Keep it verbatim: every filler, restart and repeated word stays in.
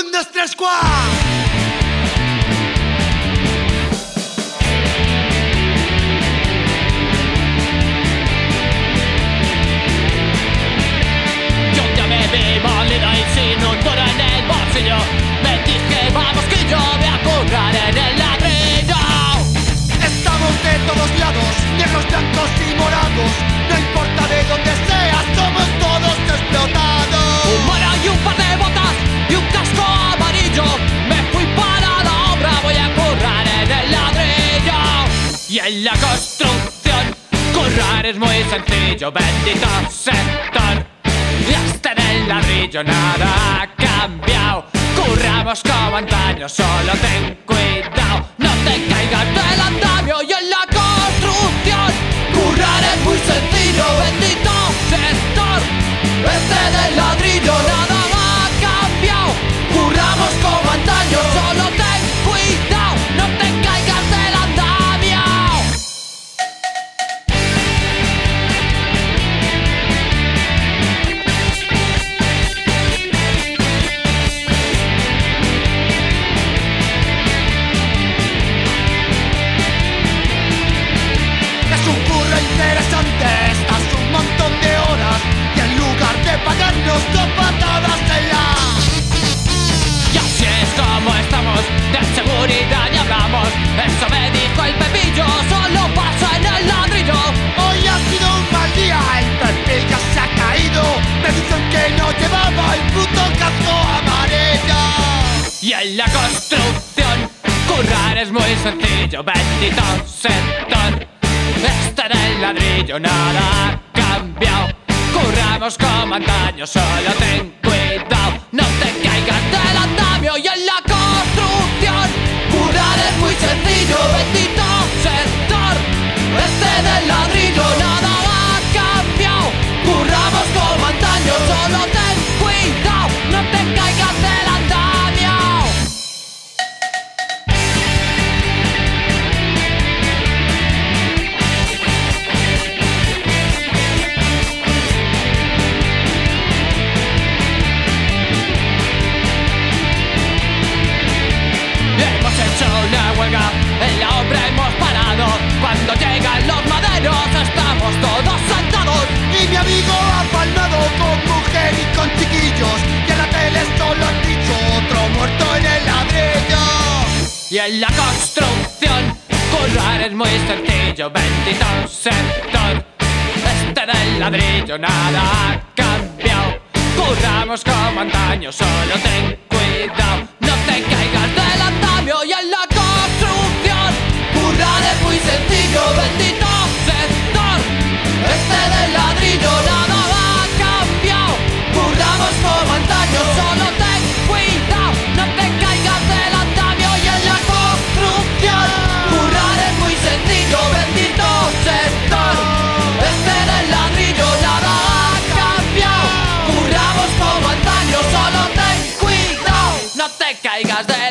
Un, dos, tres, cuá. Yo ya me vi molido y sin un duro en el bolsillo. Me dije, vamos que yo voy a currar en el ladrillo. Estamos de todos lados, negros, blancos y morados. No importa de dónde seas, somos todos explotados. Un moro y un par de botas y un casco amarillo. Me fui para la obra, voy a currar en el ladrillo. Y en la construcción, currar es muy sencillo. Bendito sector. Y hasta en el ladrillo nada ha cambiado. Curramos como antaño, solo ten cuidado. No te caigas del andamio. Y en la construcción, currar es muy sencillo. Bendito sector. Este del ladrillo nada ha cambiado. Curramos como antaño, solo ten cuidado. No te caigas del andamio. Es un curro interesante, estás un montón de horas. Y en lugar de pagarnos dos patadas en la... Y así es como estamos, de seguridad ya hablamos. Eso me dijo el Pepillo, solo pasa en el ladrillo. Hoy ha sido un mal día, el perfil ya se ha caído. Me dicen que no llevaba el puto casco amarillo. Y en la construcción, currar es muy sencillo. Bendito sector. Este del ladrillo nada ha cambiado. Curramos como antaño, solo ten cuidado. No te caigas del andamio. Y en la construcción, currar es muy sencillo. Bendito sector. Este del ladrillo nada ha cambiado. Curramos como antaño, solo ten cuidado. No te caigas del andamio. Hemos hecho una huelga, en la obra hemos parado. Cuando llegan los maderos estamos todos sentados. Y mi amigo ha palmado con mujer y con chiquillos. Y en la tele solo han dicho otro muerto en el ladrillo. Y en la construcción, currar es muy sencillo. Bendito sector. Este del ladrillo nada ha cambiado. Curramos como antaño, solo ten cuidado. No te caigas del andamio. Y en la construcción, currar es muy sencillo. Bendito sector. Este del ladrillo nada ha cambiado. Curramos como antaño, solo ten cuidado. No te caigas del andamio. Y en la construcción, currar es muy sencillo. Bendito sector. Este del ladrillo nada ha cambiado. Curramos como antaño, solo ten cuidado. No te caigas del